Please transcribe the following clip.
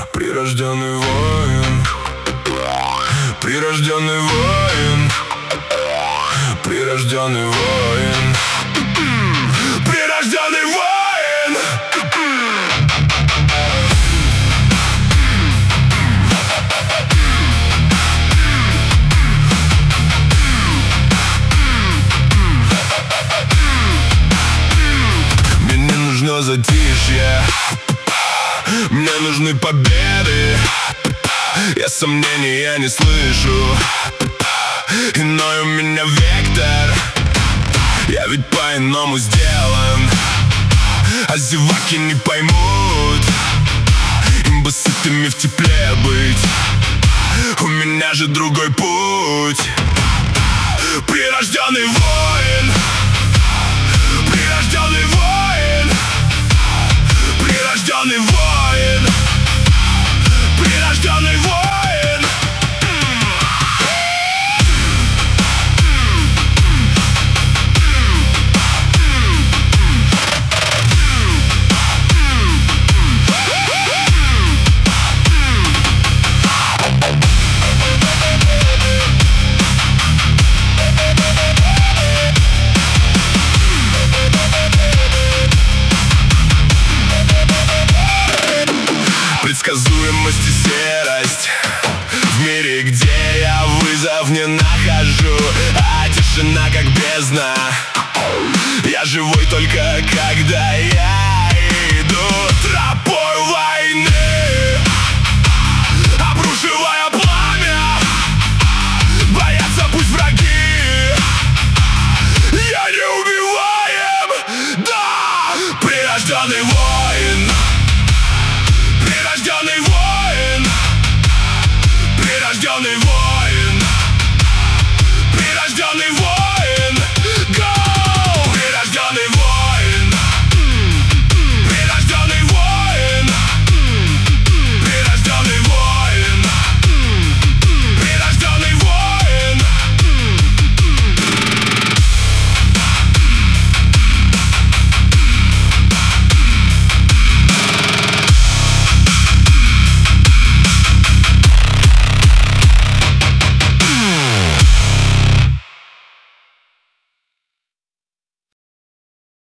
Прирожденный воин, прирожденный воин, прирожденный воин, прирожденный воин. Мне не нужно затишье, мне нужны победы. Я сомнения не слышу, иной у меня вектор. Я ведь по-иному сделан, а зеваки не поймут. Им бы сытыми в тепле быть, у меня же другой путь. Прирожденный воин, прирожденный воин, прирожденный воин, прирожденный воин. Предсказуемость и серость в мире, где я вызов не нахожу, а тишина как бездна. Я живой только когда я